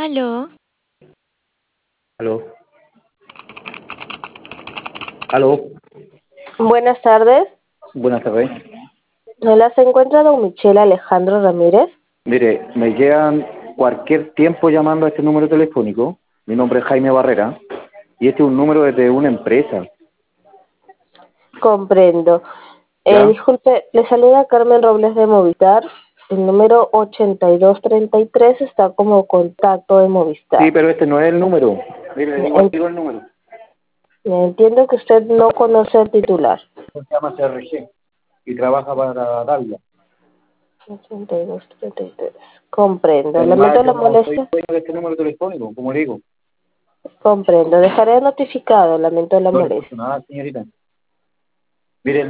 Aló, Aló, aló, Buenas tardes. buenas tardes. Hola, ¿se encuentra don Michelle Alejandro Ramírez? Mire, me quedan cualquier tiempo llamando a este número telefónico. Mi nombre es Jaime Barrera y este es un número de una empresa, Comprendo. ¿ya? Disculpe, le saluda Carmen Robles de Movistar. El número 8233 está como contacto de Sí, Movistar. pero este no es el número. Mire, le digo el número. Entiendo que usted no conoce el titular. Se llama CRG y trabaja para Davia. 8233. Comprendo. Además, Lamento yo la no soy molestia. dueño de este número telefónico, como le digo. Comprendo. Dejaré notificado. Lamento la No le escucho molestia. nada, señorita. Mire,